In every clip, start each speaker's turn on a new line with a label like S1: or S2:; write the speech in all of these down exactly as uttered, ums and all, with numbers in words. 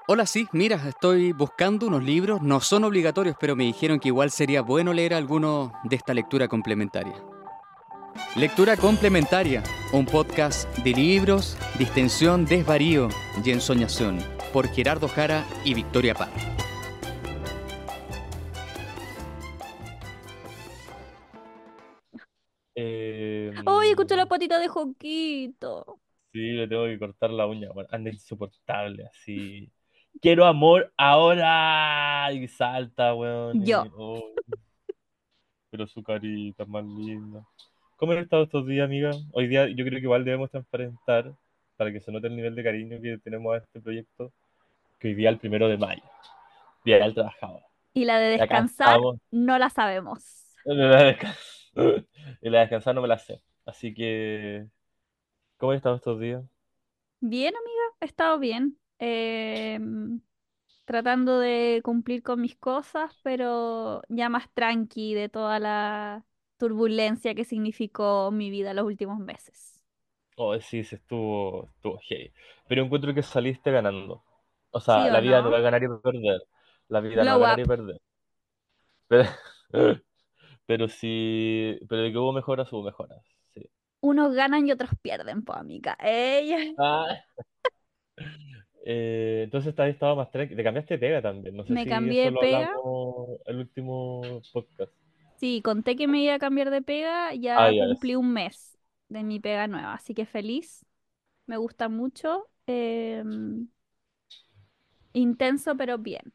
S1: Hola, sí, mira, estoy buscando unos libros, no son obligatorios, pero me dijeron que igual sería bueno leer alguno de esta lectura complementaria. Lectura complementaria, un podcast de libros, distensión, desvarío y ensoñación, por Gerardo Jara y Victoria Parra.
S2: Eh,
S3: ¡Ay, escucho la patita de Joquito!
S2: sí, le tengo que cortar la uña. Bueno, anda insoportable, así. Quiero amor ahora. Y salta, weón.
S3: Yo.
S2: y- oh, pero su carita es más linda. ¿Cómo han estado estos días, amiga? Hoy día yo creo que igual debemos transparentar, para que se note el nivel de cariño que tenemos a este proyecto, que hoy día es el primero de mayo, Día del Trabajador.
S3: Y la de
S2: Y acá
S3: descansar,
S2: estamos.
S3: no la sabemos.
S2: Y la de descansar, y la de descansar no me la sé. Así que, ¿cómo han estado estos días?
S3: Bien, amiga, he estado bien. Eh, tratando de cumplir con mis cosas, pero ya más tranqui de toda la turbulencia que significó mi vida los últimos meses.
S2: Oh, sí, sí, estuvo, estuvo heavy. Pero encuentro que saliste ganando. O
S3: ¿Sí
S2: sea,
S3: o
S2: la vida no
S3: no?
S2: es ganar y perder. La vida no es
S3: Glow
S2: ganar y
S3: up.
S2: perder. Pero, pero sí, pero de que hubo mejoras, hubo mejoras. Sí.
S3: Unos ganan y otros pierden, pues, amiga. Ella.
S2: Ah, eh, entonces esta vez estaba más tranquilo. Te cambiaste de pega también. No sé
S3: Me
S2: si
S3: cambié
S2: eso
S3: de
S2: lo
S3: pega.
S2: hablamos el último podcast.
S3: Sí, conté que me iba a cambiar de pega,
S2: Ah,
S3: ya
S2: ya
S3: cumplí
S2: es.
S3: un mes de mi pega nueva, así que feliz, me gusta mucho, em, intenso pero bien.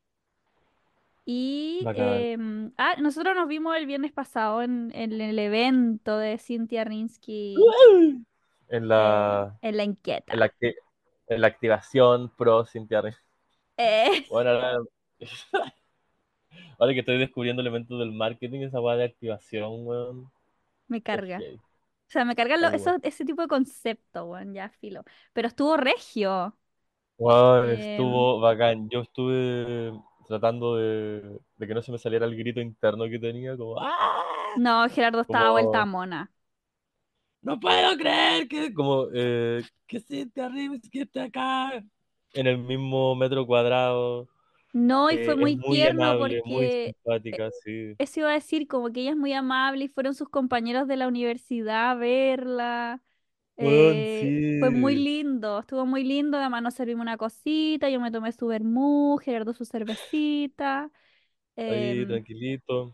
S3: Y
S2: Bacán.
S3: em, ah, nosotros nos vimos el viernes pasado en, en el evento de Cynthia Rinsky
S2: En
S3: eh,
S2: la,
S3: en La
S2: en la,
S3: Inquieta.
S2: acti- en la activación pro Cintia Rey.
S3: Eh,
S2: Bueno, ahora, ahora que estoy descubriendo elementos del marketing, esa weá de activación, weón.
S3: me
S2: Es
S3: carga.
S2: heavy.
S3: O sea, me carga lo-
S2: Ahí, weón.
S3: eso- ese tipo de concepto, weón, ya filo. Pero estuvo regio.
S2: Weón,
S3: Em,
S2: estuvo bacán. Yo estuve tratando de, de que no se me saliera el grito interno que tenía, como ¡ah!
S3: no, Gerardo estaba vuelta a
S2: Como,
S3: mona.
S2: ¡no puedo creer que! Como, eh, que Cintia Rims que está acá. En el mismo metro cuadrado.
S3: No, y fue
S2: Eh, es
S3: muy
S2: muy
S3: tierno
S2: amable, muy
S3: porque eh,
S2: simpática, sí.
S3: eso iba a decir, como que ella es muy amable y fueron sus compañeros de la universidad a verla.
S2: Weón,
S3: Eh, fue muy
S2: sí.
S3: lindo, estuvo muy lindo. Además, nos servimos una cosita, yo me tomé su vermú, Gerardo su cervecita.
S2: Ahí,
S3: em,
S2: tranquilito.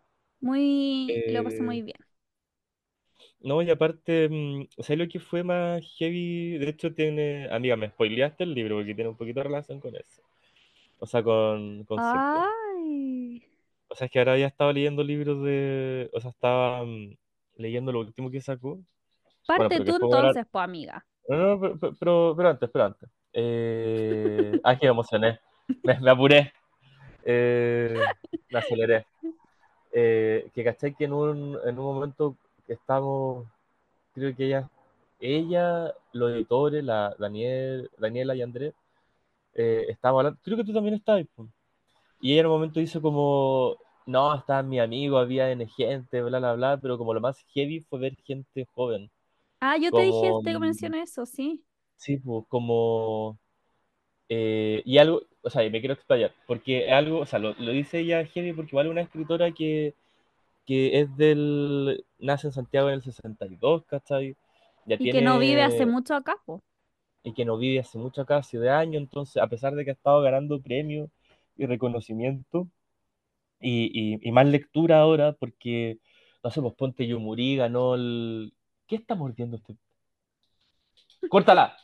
S3: muy, lo pasé
S2: Eh,
S3: muy bien.
S2: No, y aparte, mm, o sea, lo que fue más heavy, de hecho tiene, amiga, me spoileaste el libro porque tiene un poquito de relación con eso, o sea, con, con Cintia.
S3: Ay,
S2: O sea, es que ahora ya estaba leyendo libros de, o sea, estaba mm, leyendo lo último que sacó, bueno,
S3: parte
S2: pero que
S3: tú
S2: después voy a hablar,
S3: entonces, pues, amiga.
S2: no, no, pero, pero, pero- pero antes, pero antes. Eh... Ah, que me emocioné, me, me apuré, eh, me aceleré. Eh, que caché que en un, en un momento que estamos, creo que ella, ella, los editores, la Daniel, Daniela y Andrés, eh, estábamos hablando, creo que tú también estabas, po. Y ella en un momento hizo como, no, estaban mis amigos, había N gente, bla, bla, bla, pero como lo más heavy fue ver gente joven,
S3: Ah, yo te dije,
S2: como,
S3: te mencioné eso, sí.
S2: sí, pues, como, eh, y algo, o sea, y me quiero explayar, porque es algo, o sea, lo, lo dice ella heavy porque igual es una escritora que, que es del, nace en Santiago en el sesenta y dos, ¿cachai? Ya
S3: Y que no vive hace
S2: tiene,
S3: mucho acá, pues.
S2: y que no vive hace mucho acá, hace de años, entonces a pesar de que ha estado ganando premios y reconocimiento y, y, y más lectura ahora, porque, no sé, pues ponte Yomuri ganó el... ¿Qué está mordiendo este? ¡Córtala!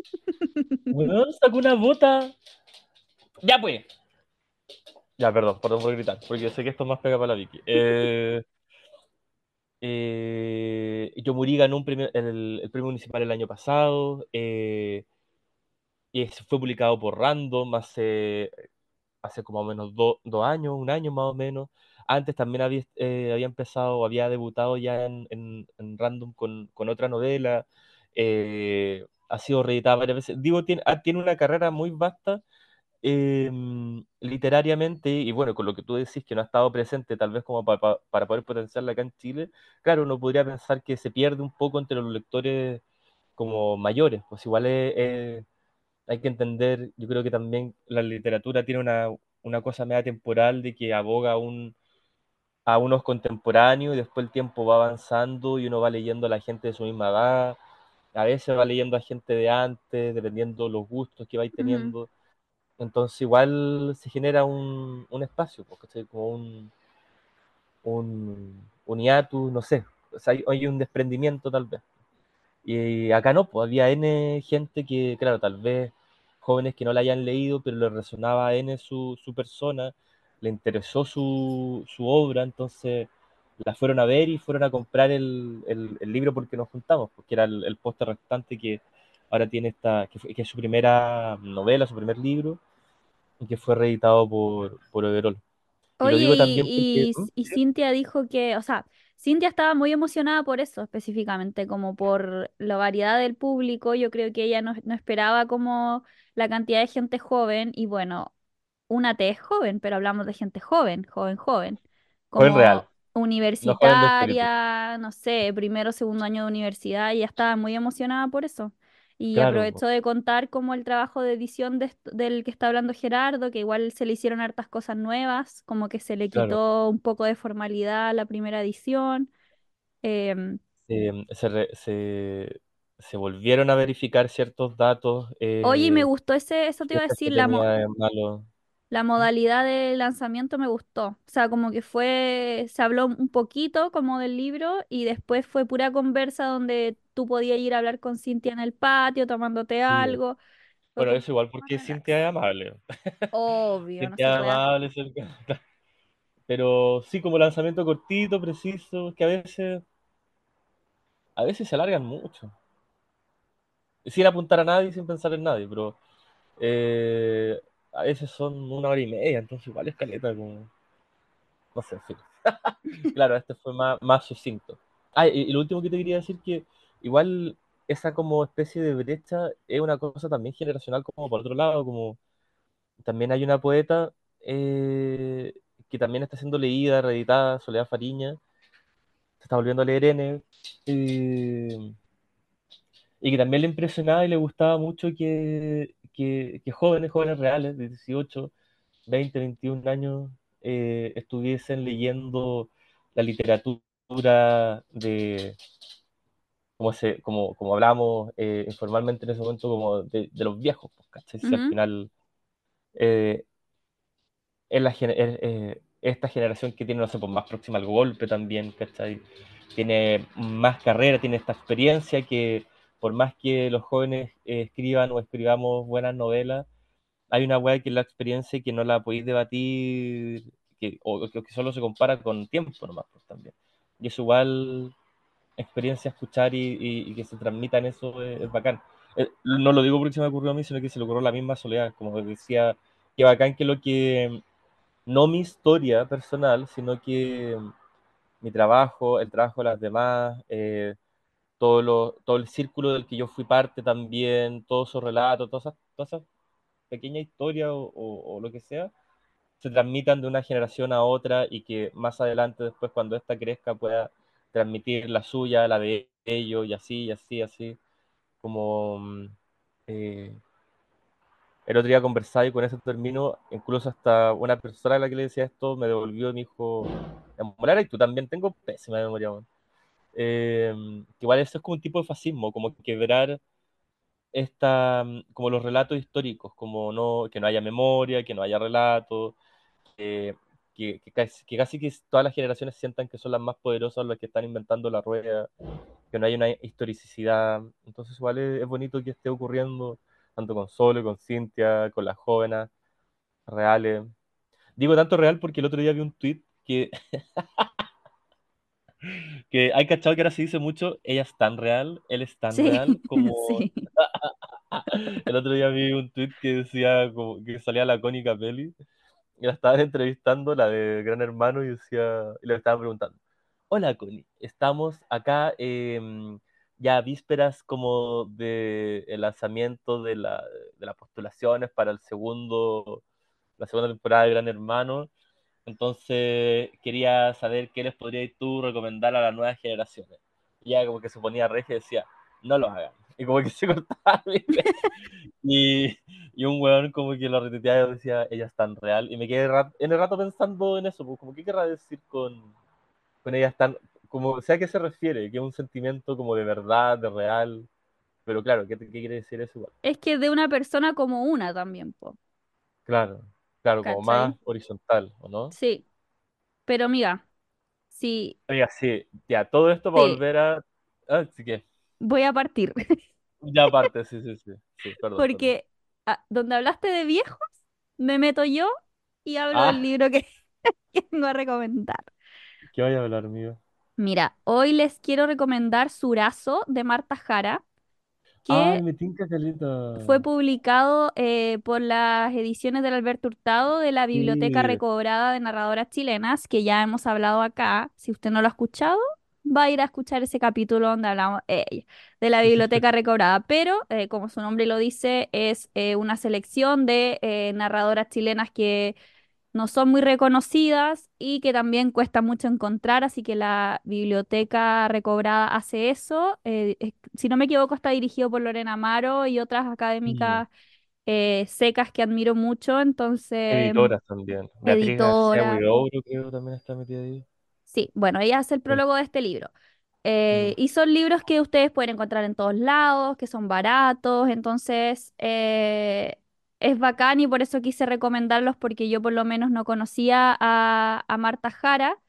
S2: Weón, sacó una bota. Ya pues. Ya, perdón, perdón por gritar, porque sé que esto más pega para la Vicky. Eh, eh, Yomuri ganó un premio, el, el premio municipal el año pasado, eh, y se fue publicado por Random hace hace como menos do- dos años, un año más o menos. Antes también había, eh, había empezado, había debutado ya en, en- en Random con, con otra novela. eh, ha sido reeditada varias veces. Digo, tiene, ah, tiene una carrera muy vasta eh, literariamente y bueno, con lo que tú decís que no ha estado presente tal vez como pa- pa- para poder potenciarla acá en Chile, claro, uno podría pensar que se pierde un poco entre los lectores como mayores, pues igual es, hay que entender, yo creo que también la literatura tiene una, una cosa media temporal de que aboga a, un, a unos contemporáneos y después el tiempo va avanzando y uno va leyendo a la gente de su misma edad, a veces va leyendo a gente de antes, dependiendo los gustos que vais
S3: Ujú.
S2: teniendo. Entonces igual se genera un, un espacio, porque como un, un, un hiatus, no sé, o sea, hay, hay un desprendimiento tal vez. Y acá no, pues había N gente que, claro, tal vez jóvenes que no la hayan leído, pero le resonaba a N su, su persona, le interesó su, su obra, entonces la fueron a ver y fueron a comprar el, el, el libro porque nos juntamos, porque era el, el póster restante que ahora tiene esta, que, fue- que es su primera novela, su primer libro, y que fue reeditado por, por Overol. Y
S3: Oye,
S2: lo digo también porque,
S3: y,
S2: ¿Mm?
S3: y, y Cintia dijo que, o sea, Cintia estaba muy emocionada por eso específicamente, como por la variedad del público. Yo creo que ella no, no esperaba como la cantidad de gente joven, y bueno, una T es joven, pero hablamos de gente joven, joven, joven,
S2: Joven real,
S3: como
S2: no joven de espíritu.
S3: universitaria, no sé, primero o segundo año de universidad, y ella estaba muy emocionada por eso. Y
S2: Claro,
S3: aprovechó de contar como el trabajo de edición de est- del que está hablando Gerardo, que igual se le hicieron hartas cosas nuevas, como que se le
S2: claro.
S3: quitó un poco de formalidad a la primera edición. Em,
S2: se, se, re- se- se volvieron a verificar ciertos datos
S3: Oye, me
S2: eh,
S3: gustó ese, eso te iba a
S2: supuestos
S3: decir,
S2: que
S3: la, mo-
S2: tenía de malo.
S3: La modalidad de lanzamiento me gustó. O sea, como que fue, se habló un poquito como del libro, y después fue pura conversa donde tú podías ir a hablar con Cintia en el patio tomándote
S2: Sí.
S3: algo. Fue
S2: Bueno,
S3: como
S2: eso igual
S3: más
S2: porque Cintia
S3: relax.
S2: es amable.
S3: Obvio, no se
S2: Cintia es
S3: puede hacer.
S2: amable, es el- pero sí como lanzamiento cortito, preciso, que a veces, a veces se alargan mucho. Sin apuntar a nadie, sin pensar en nadie, pero eh, a veces son una hora y media, entonces igual es caleta, como, no sé, en fin. Claro, este fue más, más sucinto. Ah, y, y lo último que te quería decir que igual esa como especie de brecha es una cosa también generacional como por otro lado, como también hay una poeta eh, que también está siendo leída, reeditada, Soledad Fariña, se está volviendo a leer N, eh, y que también le impresionaba y le gustaba mucho que, que, que jóvenes, jóvenes reales de dieciocho veinte veintiún años eh, estuviesen leyendo la literatura de, como, se, como, como hablamos eh, informalmente en ese momento, como de, de los viejos, pues, ¿cachai? Si al
S3: Ujú,
S2: final eh, es la, gener- es, eh, esta generación que tiene, no sé, pues más próxima al golpe también, ¿cachai? Tiene más carrera, tiene esta experiencia que por más que los jóvenes eh, escriban o escribamos buenas novelas, hay una weá que es la experiencia y que no la podéis debatir, que, o que, que solo se compara con tiempo nomás, pues también. Y es igual experiencia escuchar y, y, y que se transmitan eso es, es bacán. Eh, no lo digo porque se me ocurrió a mí, sino que se le ocurrió a la misma Soledad, como decía, que bacán que lo que, no mi historia personal, sino que mi trabajo, el trabajo de las demás, eh, todo, lo, todo el círculo del que yo fui parte también, todos esos relatos, todas esas, todas esas pequeñas historias o, o, o lo que sea, se transmitan de una generación a otra y que más adelante, después, cuando ésta crezca, pueda transmitir la suya, la de ellos, y así, y así, así, como mm, eh, el otro día conversaba y con eso termino, incluso hasta una persona a la que le decía esto me devolvió y me dijo, memoria, y tú también tengo pésima memoria, man. Eh, que igual eso es como un tipo de fascismo, como quebrar esta, mm, como los relatos históricos, como no, que no haya memoria, que no haya relatos, que, que, que casi, que casi que todas las generaciones sientan que son las más poderosas las que están inventando la rueda, que no hay una historicidad. Entonces igual es, es bonito que esté ocurriendo tanto con Sole, con Cintia, con las jóvenes reales. Digo tanto real porque el otro día vi un tweet que, que hay cachado que ahora se dice mucho, ella es tan real, él es tan
S3: sí,
S2: real, como
S3: sí.
S2: el otro día vi un tweet que decía como que salía la Connie Capelli y la estaban entrevistando, la de Gran Hermano, y decía, y le estaban preguntando, hola Connie, estamos acá em, ya a vísperas como de el lanzamiento de, la, de las postulaciones para el segundo, la segunda temporada de Gran Hermano, entonces quería saber qué les podrías tú recomendar a las nuevas generaciones. Y ella como que se ponía regia y decía, no lo hagan. Y como que se cortaba, ¿viste? Y, y un weón como que lo retuiteaba y decía, ella es tan real. Y me quedé ra- en el rato pensando en eso, pues, como qué querrá decir con, con ella es tan, como sé a qué se refiere, que es un sentimiento como de verdad, de real. Pero claro, ¿qué, qué quiere decir eso igual?
S3: Es que de una persona como una también, po,
S2: Claro, claro, como más
S3: ¿cachai?
S2: horizontal, ¿o no?
S3: Sí, pero mira, sí,
S2: Oiga, sí, ya, todo esto para
S3: sí,
S2: volver a... Ah, sí que,
S3: voy a partir.
S2: ya aparte, sí, sí, sí, sí, perdón, perdón.
S3: Porque ah, donde hablaste de viejos, me meto yo y hablo del
S2: Ah,
S3: libro que, que vengo a recomendar.
S2: ¿qué vaya a hablar, amigo?
S3: Mira, hoy les quiero recomendar Surazo de Marta Jara,
S2: Ay,
S3: que
S2: me tinca
S3: fue
S2: caleta.
S3: publicado eh, por las ediciones del Alberto Hurtado de la Biblioteca
S2: Sí.
S3: Recobrada de Narradoras Chilenas, que ya hemos hablado acá. Si usted no lo ha escuchado, va a ir a escuchar ese capítulo donde hablamos eh, de la Biblioteca Recobrada. Pero, eh, como su nombre lo dice, es eh, una selección de eh, narradoras chilenas que no son muy reconocidas y que también cuesta mucho encontrar, así que la Biblioteca Recobrada hace eso. Eh, es- si no me equivoco, está dirigido por Lorena Amaro y otras
S2: Mm.
S3: académicas eh, secas que admiro mucho, entonces,
S2: Editoras también. Beatriz García
S3: editora.
S2: Huidobro creo también está metida ahí.
S3: Sí, bueno, ella hace el
S2: Sí.
S3: prólogo de este libro. Eh,
S2: Mm.
S3: y son libros que ustedes pueden encontrar en todos lados, que son baratos, entonces eh, es bacán y por eso quise recomendarlos porque yo por lo menos no conocía a, a Marta Jara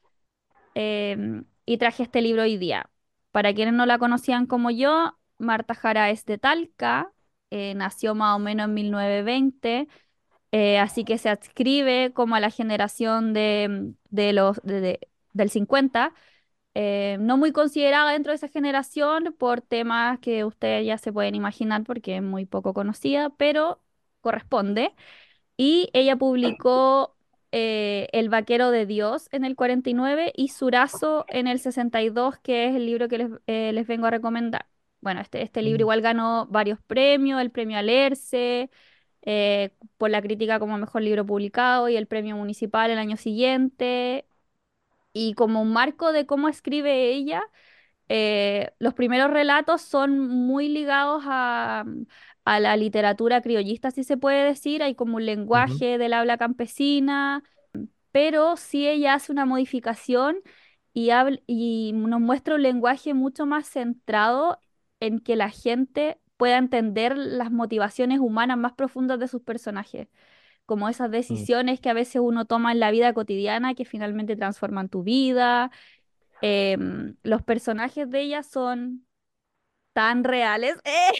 S3: em, y traje este libro hoy día. Para quienes no la conocían como yo, Marta Jara es de Talca, eh, nació más o menos en mil novecientos veinte, eh, así que se adscribe como a la generación de, de los, de- de- del cincuenta, eh, no muy considerada dentro de esa generación por temas que ustedes ya se pueden imaginar porque es muy poco conocida, pero corresponde. Y ella publicó eh, El Vaquero de Dios en el cuarenta y nueve y Surazo en el sesenta y dos, que es el libro que les, eh, les vengo a recomendar. Bueno, este, este libro
S2: Mm.
S3: igual ganó varios premios, el premio Alerce, eh, por la crítica como mejor libro publicado y el premio municipal el año siguiente. Y como un marco de cómo escribe ella, eh, los primeros relatos son muy ligados a, a la literatura criollista, si se puede decir. Hay como un
S2: Ujú.
S3: lenguaje del habla campesina, pero sí ella hace una modificación y, habl- y nos muestra un lenguaje mucho más centrado en que la gente pueda entender las motivaciones humanas más profundas de sus personajes, como esas
S2: Mm.
S3: decisiones que a veces uno toma en la vida cotidiana que finalmente transforman tu vida. Em, los personajes de ella son tan reales, ¡eh!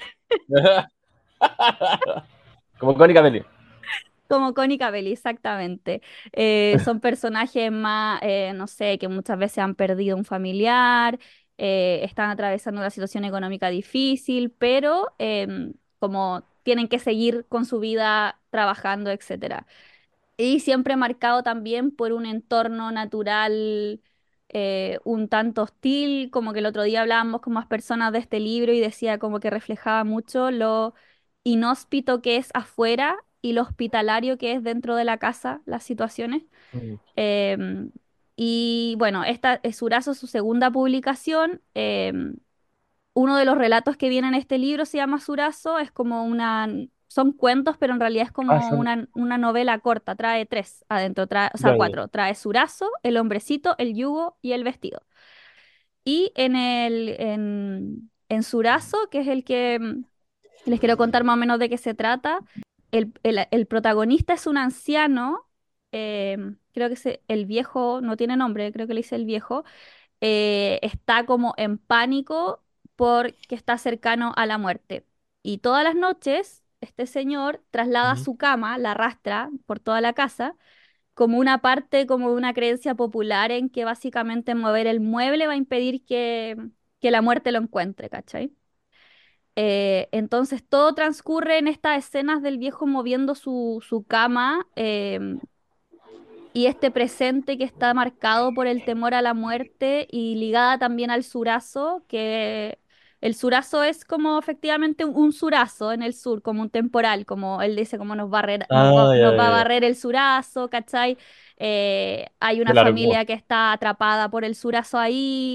S2: Como Cónica Belli.
S3: Como Connie Cabelli, exactamente. Eh, son personajes más, eh, no sé, que muchas veces han perdido un familiar, eh, están atravesando una situación económica difícil, pero em, como tienen que seguir con su vida trabajando, etcétera. Y siempre marcado también por un entorno natural eh, un tanto hostil, como que el otro día hablábamos con más personas de este libro y decía como que reflejaba mucho lo inhóspito que es afuera y lo hospitalario que es dentro de la casa, las situaciones.
S2: Mm.
S3: Em, y bueno, esta es Surazo, su segunda publicación. Em, uno de los relatos que viene en este libro se llama Surazo, es como una, son cuentos, pero en realidad es
S2: Ah,
S3: como
S2: son...
S3: una, una novela corta, trae tres adentro, trae, o sea,
S2: Ya, ya.
S3: cuatro, trae Surazo, el hombrecito, el yugo y el vestido. Y en el, en, en Surazo, que es el que mm, les quiero contar más o menos de qué se trata, el, el- el protagonista es un anciano, em, creo que se- el viejo, no tiene nombre, creo que le dice el viejo, eh, está como en pánico porque está cercano a la muerte. Y todas las noches, este señor traslada
S2: Ujú.
S3: su cama, la arrastra por toda la casa, como una parte, como de una creencia popular en que básicamente mover el mueble va a impedir que, que la muerte lo encuentre, ¿cachai? Eh, entonces todo transcurre en estas escenas del viejo moviendo su, su cama, em, y este presente que está marcado por el temor a la muerte y ligada también al surazo, que el surazo es como efectivamente un, un surazo en el sur, como un temporal, como él dice, como nos, barrer- nos va,
S2: Ah, ya,
S3: nos va a
S2: ya, ya.
S3: barrer el surazo, ¿cachai? Eh, hay
S2: Se
S3: una
S2: largó.
S3: familia que está atrapada por el surazo ahí.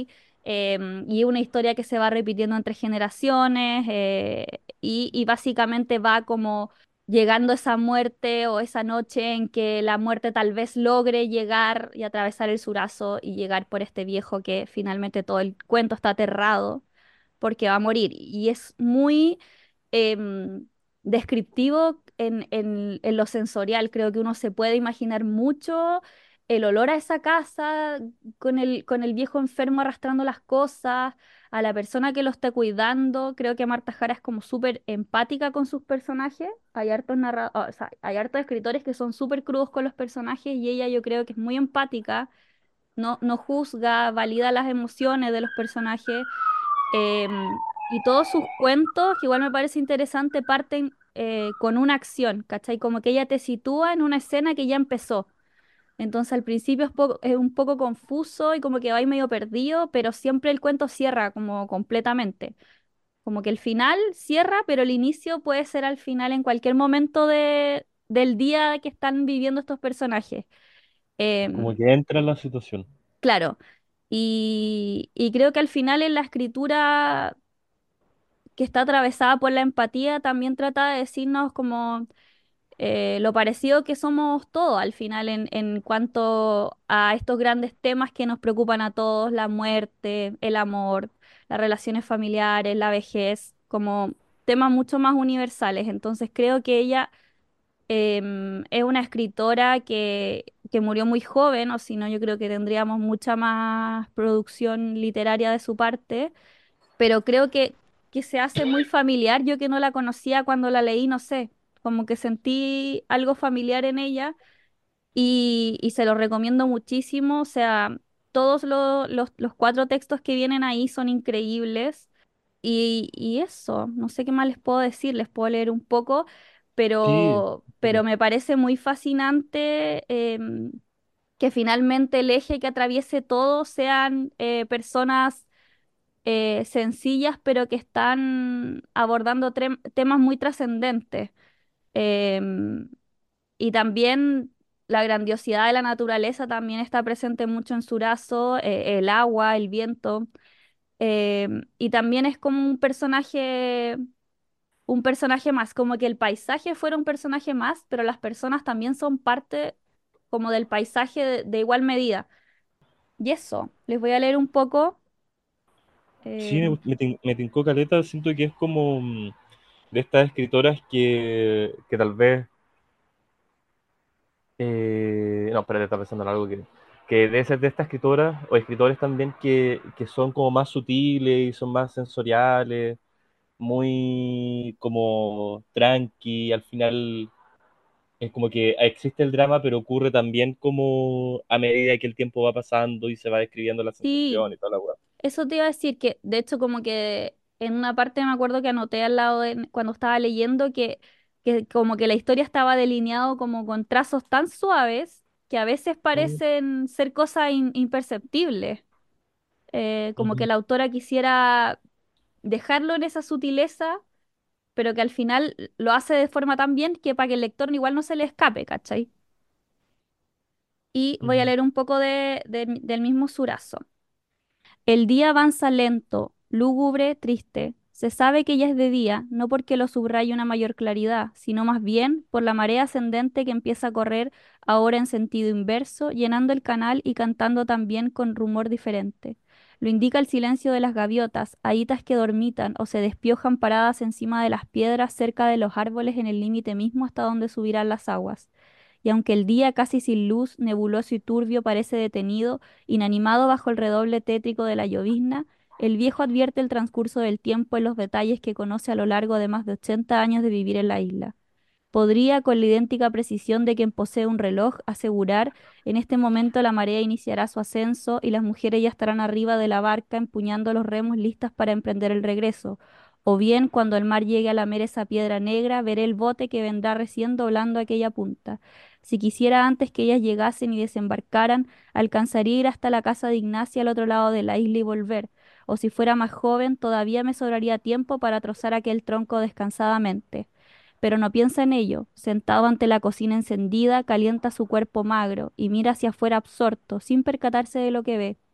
S3: em, y una historia que se va repitiendo entre generaciones eh, y, y básicamente va como llegando esa muerte o esa noche en que la muerte tal vez logre llegar y atravesar el Surazo y llegar por este viejo que finalmente todo el cuento está aterrado porque va a morir. Y es muy em, descriptivo en, en- en lo sensorial. Creo que uno se puede imaginar mucho el olor a esa casa con el, con el viejo enfermo arrastrando las cosas, a la persona que lo esté cuidando. Creo que Marta Jara es como súper empática con sus personajes. Hay hartos narra- o sea, hay hartos escritores que son súper crudos con los personajes y ella yo creo que es muy empática, no, no juzga, valida las emociones de los personajes. Em, y todos sus cuentos, que igual me parece interesante, parten eh, con una acción, ¿cachai? Como que ella te sitúa en una escena que ya empezó. Entonces al principio es, poco- es un poco confuso y como que va ahí medio perdido, pero siempre el cuento cierra como completamente. Como que el final cierra, pero el inicio puede ser al final en cualquier momento de, del día que están viviendo estos personajes.
S2: Como
S3: Em,
S2: que entra en la situación.
S3: claro. Y, y creo que al final en la escritura que está atravesada por la empatía, también trata de decirnos como eh, lo parecido que somos todos al final en, en cuanto a estos grandes temas que nos preocupan a todos, la muerte, el amor, las relaciones familiares, la vejez, como temas mucho más universales. Entonces creo que ella em, es una escritora que, que murió muy joven, o si no, yo creo que tendríamos mucha más producción literaria de su parte, pero creo que, que se hace muy familiar. Yo que no la conocía cuando la leí, no sé, como que sentí algo familiar en ella y, y se lo recomiendo muchísimo. O sea, todos lo- los, los cuatro textos que vienen ahí son increíbles y, y eso, no sé qué más les puedo decir, les puedo leer un poco,
S2: Sí,
S3: pero, pero me parece muy fascinante. Em, que finalmente el eje que atraviese todo sean eh, personas eh, sencillas, pero que están abordando trem- temas muy trascendentes. Em, y también la grandiosidad de la naturaleza también está presente mucho en Surazo, eh, el agua, el viento. Em, y también es como un personaje, un personaje más, como que el paisaje fuera un personaje más, pero las personas también son parte como del paisaje de, de igual medida. Y eso, les voy a leer un poco.
S2: sí, me,
S3: em,
S2: gust- me, tin- me tincó caleta, siento que es como mm, de estas escritoras que, que tal vez... eh, no, espérate, está pensando en algo que... Que debe ser de estas escritoras o escritores también que, que son como más sutiles y son más sensoriales, muy como tranqui, al final es como que existe el drama, pero ocurre también como a medida que el tiempo va pasando y se va describiendo la
S3: sí,
S2: sensación y toda la weá.
S3: eso te iba a decir que, de hecho, como que en una parte me acuerdo que anoté al lado de cuando estaba leyendo que, que como que la historia estaba delineado como con trazos tan suaves que a veces
S2: Mm,
S3: parecen ser cosas in- imperceptibles. Eh, como que
S2: ujú,
S3: la autora quisiera dejarlo en esa sutileza, pero que al final lo hace de forma tan bien que para que el lector igual no se le escape, ¿cachai? Y voy a
S2: ujú.
S3: leer un poco de, de- del mismo Surazo. El día avanza lento, lúgubre, triste. Se sabe que ya es de día, no porque lo subraye una mayor claridad, sino más bien por la marea ascendente que empieza a correr ahora en sentido inverso, llenando el canal y cantando también con rumor diferente. Lo indica el silencio de las gaviotas, ahitas que dormitan o se despiojan paradas encima de las piedras cerca de los árboles en el límite mismo hasta donde subirán las aguas. Y aunque el día casi sin luz, nebuloso y turbio parece detenido, inanimado bajo el redoble tétrico de la llovizna, el viejo advierte el transcurso del tiempo en los detalles que conoce a lo largo de más de ochenta años de vivir en la isla. Podría, con la idéntica precisión de quien posee un reloj, asegurar en este momento la marea iniciará su ascenso y las mujeres ya estarán arriba de la barca empuñando los remos listas para emprender el regreso. O bien, cuando el mar llegue a lamer esa piedra negra, veré el bote que vendrá recién doblando aquella punta. Si quisiera antes que ellas llegasen y desembarcaran, alcanzaría ir hasta la casa de Ignacia al otro lado de la isla y volver. O si fuera más joven, todavía me sobraría tiempo para trozar aquel tronco descansadamente, pero no piensa en ello. Sentado ante la cocina encendida, calienta su cuerpo magro y mira hacia afuera absorto, sin percatarse de lo que ve.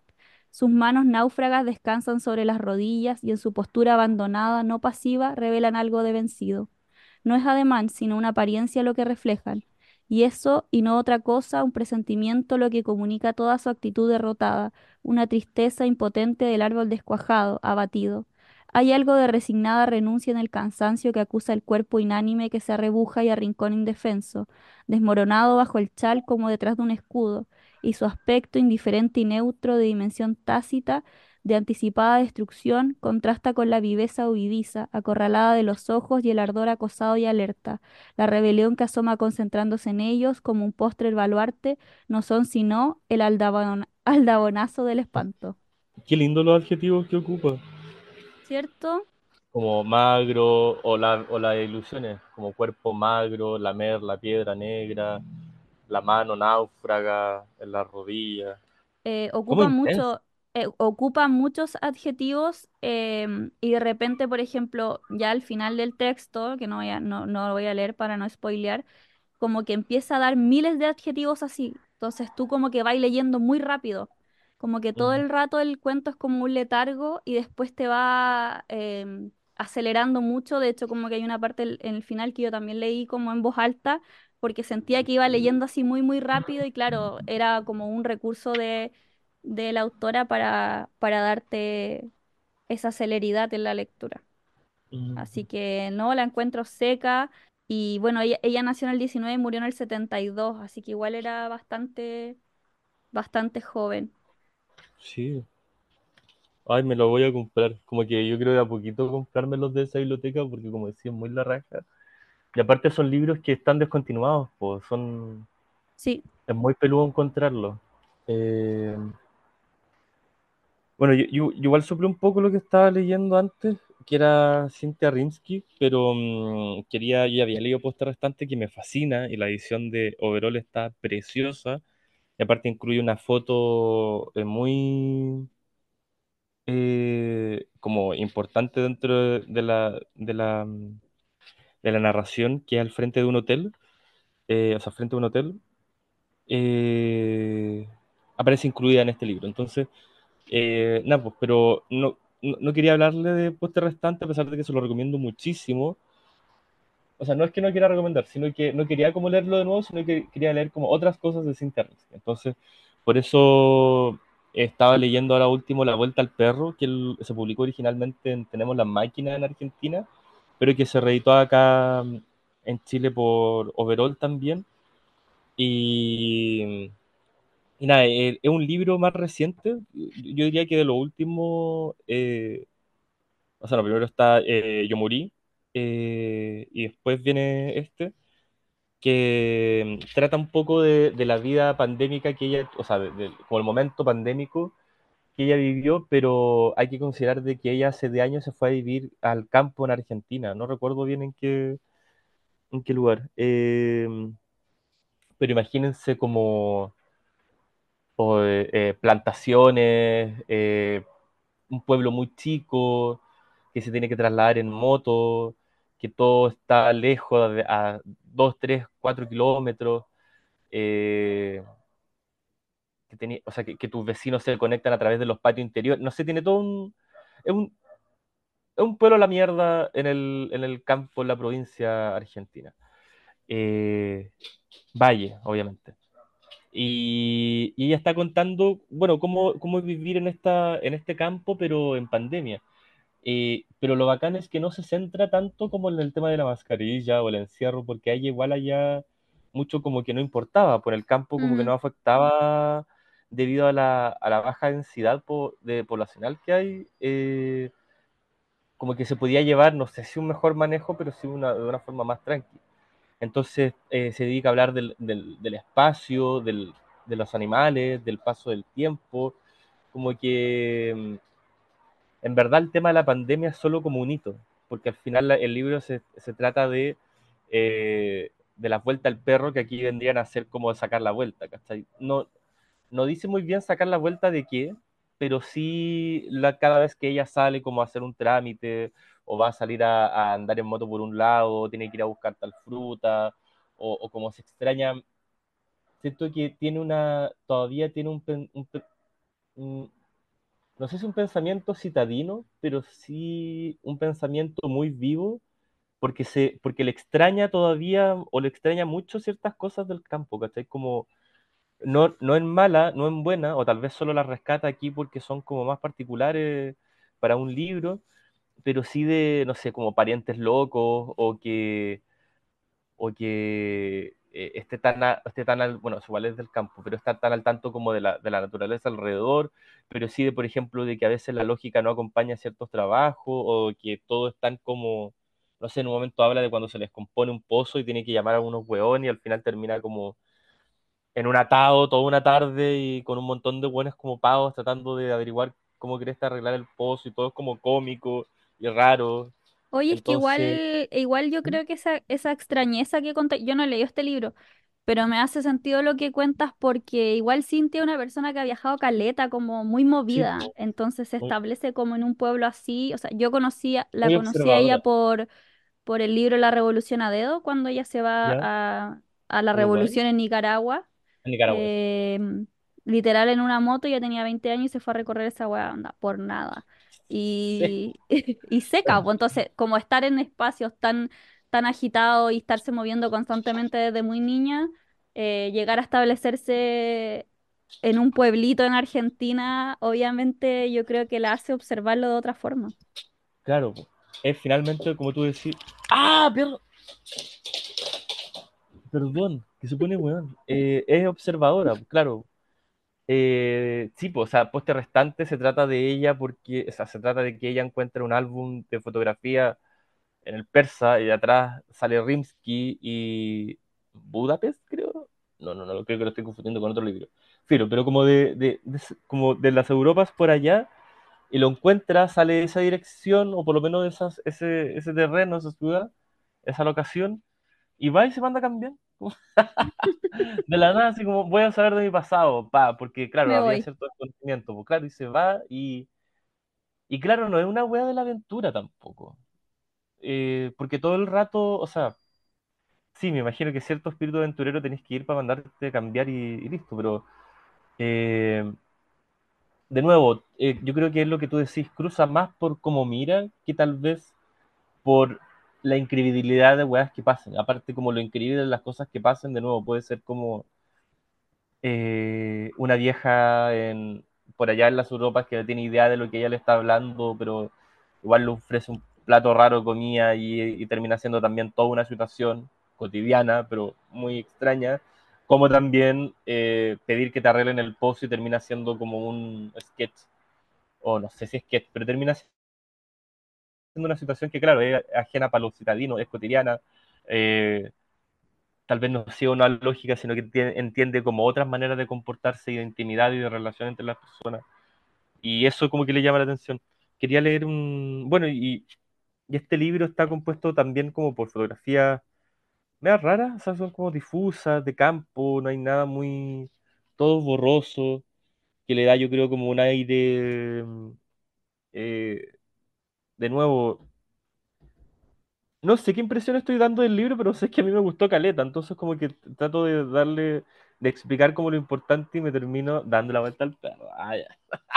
S3: Sus manos náufragas descansan sobre las rodillas y en su postura abandonada, no pasiva, revelan algo de vencido. No es ademán, sino una apariencia lo que reflejan, y eso, y no otra cosa, un presentimiento lo que comunica toda su actitud derrotada, una tristeza impotente del árbol descuajado, abatido. Hay algo de resignada renuncia en el cansancio que acusa el cuerpo inánime que se arrebuja y arrincona indefenso, desmoronado bajo el chal como detrás de un escudo, y su aspecto indiferente y neutro de dimensión tácita de anticipada destrucción, contrasta con la viveza huidiza, acorralada de los ojos y el ardor acosado y alerta. La rebelión que asoma concentrándose en ellos como un postre baluarte no son sino el aldabon- aldabonazo del espanto.
S2: Qué lindo los adjetivos que ocupa.
S3: ¿Cierto?
S2: Como magro, o, la, o las ilusiones, como cuerpo magro, lamer la piedra negra, la mano náufraga en la rodilla.
S3: eh,
S2: Como
S3: ocupan
S2: intenso.
S3: mucho, eh, ocupan muchos adjetivos em, y de repente, por ejemplo, ya al final del texto, que no voy a, no, no lo voy a leer para no spoilear, como que empieza a dar miles de adjetivos así. Entonces tú como que vas leyendo muy rápido, como que todo
S2: Ujú.
S3: el rato el cuento es como un letargo y después te va em, acelerando mucho. De hecho, como que hay una parte el- en el final que yo también leí como en voz alta, porque sentía que iba leyendo así muy, muy rápido y claro, era como un recurso de, de la autora para, para darte esa celeridad en la lectura. Así
S2: Ujú.
S3: que no, la encuentro seca. Y bueno, ella, ella nació en el diecinueve y murió en el setenta y dos, así que igual era bastante, bastante joven.
S2: Sí. Ay, me lo voy a comprar. Como que yo creo de a poquito comprarme los de esa biblioteca porque como decía, es muy la raja. Y aparte son libros que están descontinuados, pues son...
S3: Sí,
S2: Es muy peludo encontrarlos. Eh, Bueno, yo, yo- yo igual supe un poco lo que estaba leyendo antes, que era Cynthia Rinsky, pero mm, quería, yo ya había leído Posta Restante, que me fascina, y la edición de Overall está preciosa, y aparte incluye una foto eh, muy eh, como importante dentro de de la, de la, mm, de la narración, que es al frente de un hotel, eh, o sea, frente a un hotel, eh, aparece incluida en este libro. Entonces, Eh, nada, pues, pero no, no, no quería hablarle de Poste Restante a pesar de que se lo recomiendo muchísimo. O sea, no es que no quiera recomendar, sino que no quería como leerlo de nuevo, sino que quería leer como otras cosas de Cynthia Erivo. Entonces, por eso estaba leyendo ahora último La Vuelta al Perro, que él- se publicó originalmente en Tenemos la Máquina en Argentina, pero que se reeditó acá mm, en Chile por Overall también. Y y nada, eh, es un libro más reciente. Yo diría que de lo último, eh, o sea, no, primero está eh, Yo Morí, eh, y después viene este, que mm, trata un poco de, de la vida pandémica que ella, o sea, de- de- como el momento pandémico que ella vivió, pero hay que considerar de que ella hace de años se fue a vivir al campo en Argentina. No recuerdo bien en qué, en qué lugar. Eh, pero imagínense como o, eh, plantaciones, eh, un pueblo muy chico, que se tiene que trasladar en moto, que todo está lejos, de- a dos, tres, cuatro kilómetros, eh, que teni- o sea, que, que tus vecinos se conectan a través de los patios interiores. No sé, tiene todo un... Es un, es un pueblo a la mierda en el, en el campo, en la provincia argentina. Eh, Valle, obviamente. Y, y ella está contando, bueno, cómo, cómo es vivir en, esta, en este campo, pero en pandemia. Eh, pero lo bacán es que no se centra tanto como en el tema de la mascarilla o el encierro, porque ahí igual allá mucho como que no importaba, por el campo como que
S3: mm,
S2: no afectaba debido a la, a la baja densidad po- de poblacional que hay, eh, como que se podía llevar, no sé si un mejor manejo, pero sí una, de una forma más tranquila. Entonces eh, se dedica a hablar del, del, del espacio, del, de los animales, del paso del tiempo, como que mm, en verdad el tema de la pandemia es solo como un hito, porque al final la- el libro se, se trata de, eh, de la vuelta al perro, que aquí vendrían a ser como sacar la vuelta, ¿cachai? No, no dice muy bien sacar la vuelta de qué, pero sí la, cada vez que ella sale como a hacer un trámite, o va a salir a, a andar en moto por un lado, o tiene que ir a buscar tal fruta, o, o como se extraña, siento que tiene una, todavía tiene un, pen- un, pe- un- no sé si un pensamiento citadino, pero sí un pensamiento muy vivo, porque, se, porque le extraña todavía, o le extraña mucho ciertas cosas del campo, ¿cachai? Como, no, no en mala, no en buena, o tal vez solo las rescata aquí porque son como más particulares para un libro, pero sí de, no sé, como parientes locos, o que o que eh, esté tan, a- esté tan al, bueno, igual es del campo, pero está tan al tanto como de la, de la naturaleza alrededor, pero sí de, por ejemplo, de que a veces la lógica no acompaña ciertos trabajos, o que todo es tan como, no sé, en un momento habla de cuando se les compone un pozo y tiene que llamar a unos hueones y al final termina como en un atado toda una tarde y con un montón de hueones como pavos tratando de averiguar cómo querés arreglar el pozo, y todo es como cómico y raro.
S3: Oye, es que
S2: Entonces,
S3: igual, igual yo creo que esa, esa extrañeza que conté, yo no he leído este libro, pero me hace sentido lo que cuentas porque igual Cintia es una persona que ha viajado caleta, como muy
S2: sí,
S3: movida, entonces se
S2: muy,
S3: establece como en un pueblo así, o sea, yo conocía, la
S2: muy
S3: conocí a ella
S2: observadora.
S3: por, por el libro La Revolución a Dedo, cuando ella se va
S2: ¿Ya?
S3: a, a la
S2: Uruguay,
S3: revolución en Nicaragua,
S2: en Nicaragua.
S3: em, literal en una moto, ya tenía veinte años y se fue a recorrer esa weá, anda, por nada.
S2: Sí,
S3: Y, y seca, pues entonces, como estar en espacios tan, tan agitados y estarse moviendo constantemente desde muy niña, eh, llegar a establecerse en un pueblito en Argentina, obviamente yo creo que la hace observarlo de otra forma.
S2: claro, po. Es finalmente como tú decís. ¡Ah, perro! Perdón, que se pone weón. Eh, es observadora, pues, claro. Eh, sí, pues, o sea, poste restante se trata de ella porque, o sea, se trata de que ella encuentre un álbum de fotografía en el persa y de atrás sale Rimsky y Budapest, creo. No, no, no, creo que lo estoy confundiendo con otro libro. Filo, pero como de, de, de- como de las Europas por allá, y lo encuentra, sale de esa dirección, o por lo menos de esas, ese, ese terreno, esa ciudad, esa locación, y va y se manda a cambiar. De la nada, así como voy a saber de mi pasado, pa, porque claro,
S3: Me
S2: había
S3: voy.
S2: cierto desconocimiento, pues claro, y se va, y, y claro, no es una wea de la aventura tampoco. Eh, porque todo el rato, o sea, sí, me imagino que cierto espíritu aventurero tenés que ir para mandarte a cambiar y, y listo, pero eh, de nuevo, eh, yo creo que es lo que tú decís, cruza más por cómo mira que tal vez por la increíbilidad de weas que pasen. Aparte, como lo increíble de las cosas que pasen, de nuevo, puede ser como eh, una vieja en, por allá en las Europas que no tiene idea de lo que ella le está hablando, pero igual le ofrece un plato raro de comida, y, y termina siendo también toda una situación cotidiana, pero muy extraña. Como también eh, pedir que te arreglen el pozo y termina siendo como un sketch, o no sé si es sketch, pero termina siendo una situación que, claro, es ajena para los citadinos, es cotidiana. Eh, Tal vez no siga una lógica, sino que enti- entiende como otras maneras de comportarse y de intimidad y de relación entre las personas. Y eso como que le llama la atención. Quería leer un... Bueno, y, y este libro está compuesto también como por fotografías medias raras, o sea, son como difusas, de campo, no hay nada muy... Todo borroso, que le da yo creo como un aire... eh, de nuevo, no sé qué impresión estoy dando del libro, pero sé que a mí me gustó caleta, entonces como que trato de darle, de explicar como lo importante, y me termino dando la vuelta al perro. Ah, ya.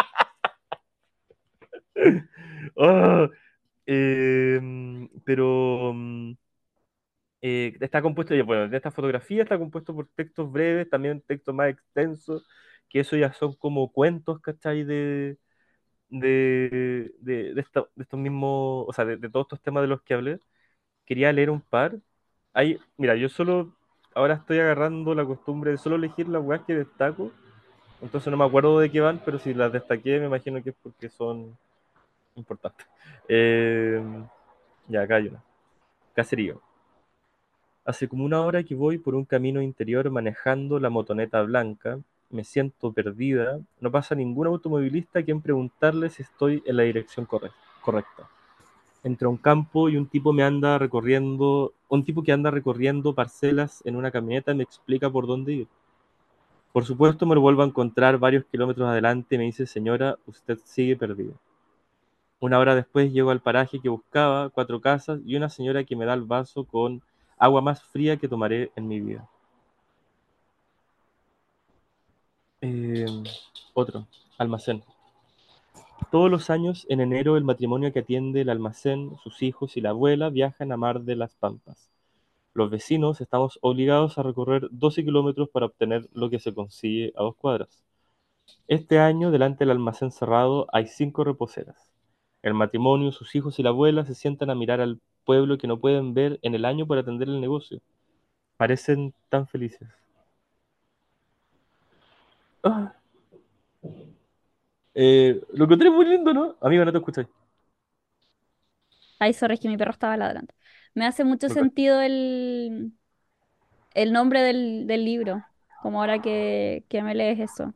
S2: Oh, eh, pero mm, eh, está compuesto, ya, bueno, de esta fotografía está compuesto por textos breves, también textos más extensos, que eso ya son como cuentos, ¿cachai? De, de, de, de esta- de estos mismos, o sea, de, de todos estos temas de los que hablé. Quería leer un par. Hay, mira, yo solo ahora estoy agarrando la costumbre de solo elegir las weas que destaco. Entonces no me acuerdo de qué van, pero si las destaqué me imagino que es porque son importantes. Eh, ya, acá hay una. Caserío. Hace como una hora que voy por un camino interior manejando la motoneta blanca. Me siento perdida. No pasa ningún automovilista a quien preguntarle si estoy en la dirección corre- correcta. Entre un campo y un tipo me anda recorriendo, un tipo que anda recorriendo parcelas en una camioneta me explica por dónde ir. Por supuesto me lo vuelvo a encontrar varios kilómetros adelante y me dice, señora, usted sigue perdida. Una hora después llego al paraje que buscaba, cuatro casas y una señora que me da el vaso con agua más fría que tomaré en mi vida. Eh, Otro, almacén. Todos los años, en enero, el matrimonio que atiende el almacén, sus hijos y la abuela viajan a Mar de las Pampas. Los vecinos estamos obligados a recorrer doce kilómetros para obtener lo que se consigue a dos cuadras. Este año, delante del almacén cerrado, hay cinco reposeras. El matrimonio, sus hijos y la abuela se sientan a mirar al pueblo que no pueden ver en el año para atender el negocio. Parecen tan felices. Ah, eh, lo encontré muy lindo, ¿no? Amigo, no te escucháis.
S3: Ay, sorry, es que mi perro estaba ladrando. Me hace mucho
S2: Ok.
S3: sentido el, el nombre del, del libro, como ahora que, que me lees eso.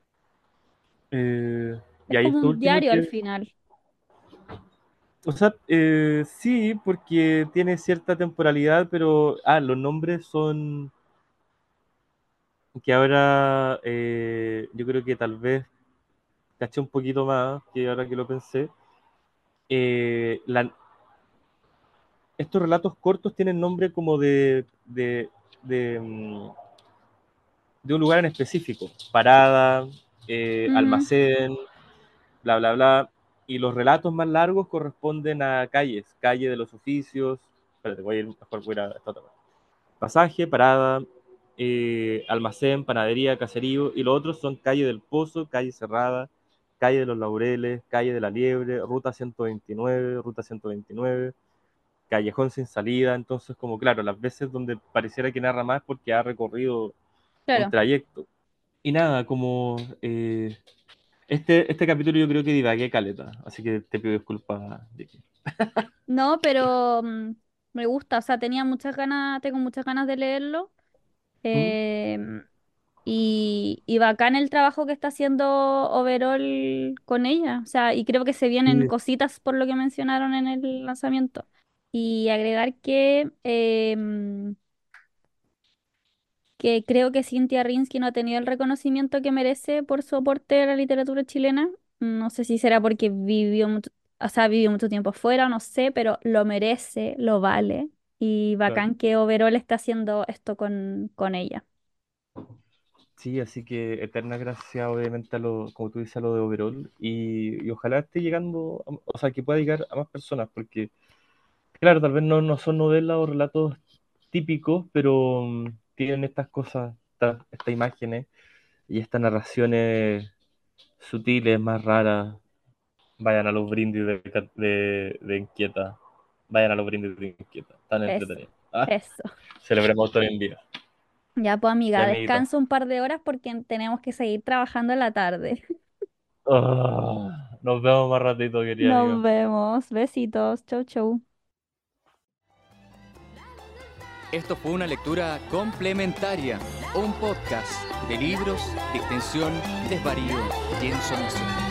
S2: Eh, y
S3: Es
S2: ahí
S3: como
S2: esto
S3: un
S2: último
S3: diario al
S2: que...
S3: final.
S2: O sea, eh, sí, porque tiene cierta temporalidad, pero... Ah, los nombres son... Que ahora eh, yo creo que tal vez caché un poquito más, que ahora que lo pensé. Eh, la- estos relatos cortos tienen nombre como de, de, de, mm, de un lugar en específico. Parada, eh,
S3: Ujú,
S2: almacén, bla, bla, bla. Y los relatos más largos corresponden a calles, calle de los oficios. Espérate, voy a ir mejor, voy a ir a esta otra parte. Pasaje, parada, eh, almacén, panadería, caserío. Y los otros son calle del Pozo, calle Cerrada, calle de los Laureles, calle de la Liebre, ruta ciento veintinueve, ruta ciento veintinueve, callejón sin salida. Entonces, como claro, las veces donde pareciera que narra más porque ha recorrido un
S3: claro.
S2: trayecto. Y nada, como eh, este, este capítulo yo creo que divagué caleta, así que te pido disculpas, Vicky.
S3: No, pero mm, me gusta, o sea, tenía muchas ganas, tengo muchas ganas de leerlo.
S2: ¿Mm?
S3: em, y, y bacán el trabajo que está haciendo Overall con ella. O sea, y creo que se vienen
S2: Sí,
S3: cositas por lo que mencionaron en el lanzamiento. Y agregar que em, que creo que Cynthia Rinsky no ha tenido el reconocimiento que merece por su aporte a la literatura chilena. No sé si será porque vivió mucho, o sea, vivió mucho tiempo afuera, no sé, pero lo merece, lo vale. Y
S2: claro.
S3: bacán que Overol está haciendo esto con, con ella.
S2: Sí, así que eterna gracias obviamente a lo, como tú dices, a lo de Overall y, y ojalá esté llegando, a- o sea, que pueda llegar a más personas, porque claro, tal vez no, no son novelas o relatos típicos, pero mm, tienen estas cosas, estas, estas imágenes y estas narraciones sutiles, más raras. Vayan a los brindis de, Ca- de, de Inquieta, vayan a los brindis de Inquieta, tan
S3: Eso,
S2: entretenido. Ah,
S3: eso.
S2: celebremos todo el día.
S3: Ya pues
S2: Ya,
S3: amiga,
S2: amiguita.
S3: descansa un par de horas porque tenemos que seguir trabajando en la tarde.
S2: Ah, nos vemos más ratito, querida amiga.
S3: Nos vemos. Besitos. Chau, chau.
S1: Esto fue una lectura complementaria, un podcast de libros, distensión, desvarío y ensonación.